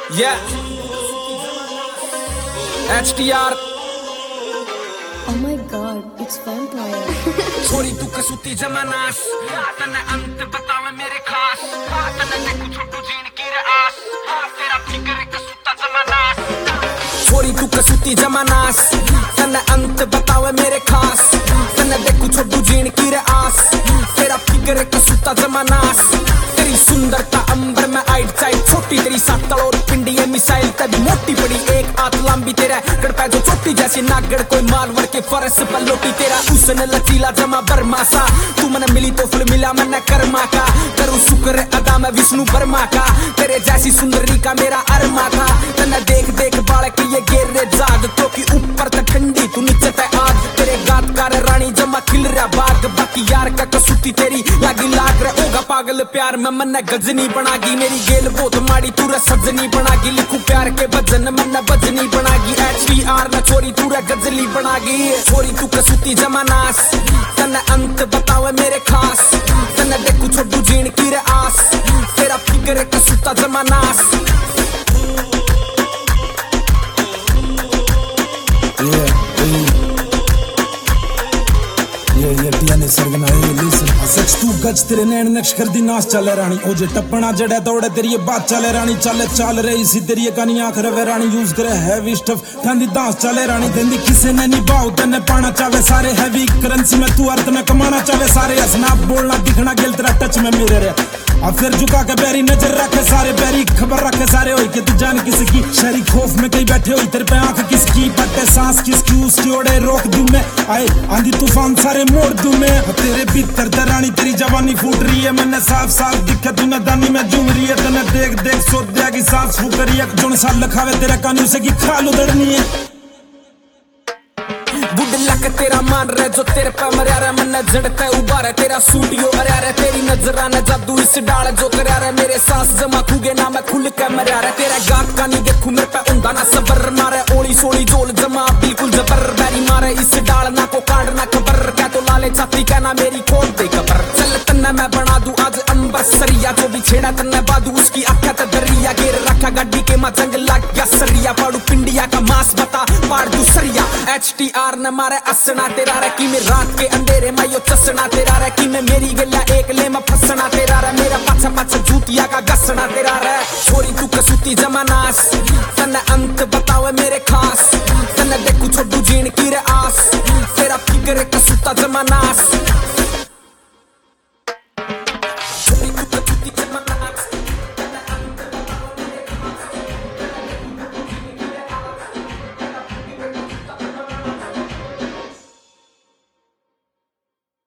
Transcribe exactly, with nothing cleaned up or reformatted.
Yeah. H T R. Oh my god, it's vampire. छोरी तू कसूती जमानास तने अंत बतावे मेरे खास तने देखू छोटू जीन की रे आस तेरा फिकर कसूता जमानास छोरी तू कसूती जमानास तने अंत बतावे मेरे खास तने देखू छोटू जीन की रे आस तेरा फिकर कसूता जमानास तेरी सुंदरता अंबर में आइट साइड छोटी तेरी सातल और पिंडी है मिसाइल तभी मोटी पड़ी एक हाथ लंबी तेरा गड़पा जो छोटी जैसी नागड़ कोई मारवर के फरस पर लोटी तेरा उसने लचीला जमा बर्मा सा तू मन मिली तो फुल मिला मन कर्मा का करूँ शुक्र अदा मैं विष्णु वर्मा का तेरे जैसी सुंदरी का मेरा अरमा था तन्ना देख देख बालक ये गेरे जाग तो की ऊपर तक ठंडी तू नीचे तक आग तेरे गात कार रानी जमा खिल रहा बाग बाकी यार का कसूती तेरी लागी लाग रहा होगा पागल प्यार में मन गजनी बनागी मेरी गेल बहुत माड़ी तू रे सजनी बनागी लिखू प्यार के भजन मन भजनी बनागी एच टी आर न छोरी तू रे गजली बनागी छोरी तू कसूती जमानास तन्ने अंत बतावे मेरे खास तन्ने देखू छोटू जीन की रे आस तेरा फिकर कसूता जमानास Yeah, yeah, yeah, piano sargana, hey, listen. सच तू गज तेरे नैन नक्श कर दी नाश चले रानी ओ जे टपना जड़े तोड़े तेरी ये बात चले रानी चले चाल रही सी तेरी ये कानी आंख रवे रानी यूज करे हैवी स्टफ ठंडी डांस चले रानी देंदी किसे ने नहीं बाऊ तने पाना चावे सारे हैवी करेंसी में तू अर्थ में कमाना चावे सारे हंसना बोलना दिखना गिल तेरा टच में मेरे रे अब फिर झुका के बैरी नजर रखे सारे बैरी खबर रखे सारे होई कि तू जान किसकी शरी खौफ में कहीं बैठे हुई तेरे पे आंख किसकी पट्टे सांस किसकी उसकी ओड़े रोक दूं मैं आए आंधी तूफान सारे मोड़ दूं मैं तेरे भीतर दरानी तेरी जवानी फूट रही है मैंने साफ साफ दिखे तू नदानी में झूम रही है तने देख देख सोच दिया कि सांस फूक रही है जोन साल लखावे तेरा कानू से की खाल उधड़नी है गुड लक तेरा मान रहे जो तेरे पे मरिया रे मन जड़ता है उबारे तेरा सूटियो अरे रे तेरी नजरा ने जादू इस डाल जो कर रे मेरे सांस जमा खुगे ना मैं खुल के मरिया रे तेरा गाक का नहीं देखू मेरे पे उंदा ना सबर मारे ओली सोली जोल जमा बिल्कुल जबर बैरी मारे इस डाल ना को कांड ना खबर क्या तो लाले छाती कहना मेरी खोल दे खबर चल तन्ने मैं बना दूं आज अंबर सरिया जो भी छेड़ा तन्ने बादू उसकी आंखें ते दरिया गिर रखा गड्डी के मा जंग लग गया सरिया पाड़ू पिंडिया का मांस बता पाड़ दू सरिया एच टी आर न मारे असना तेरा रे की में रात के अंधेरे में यो चसना तेरा रे की में मेरी गला एक ले में फसना तेरा रे मेरा पाछा पाछा जूतिया का गसना तेरा रे छोरी तू कसूती जमानास तन्ने अंत बतावे मेरे खास तन्ने देखू छोटू जीन की रे आस तेरा फिकर कसूता जमानास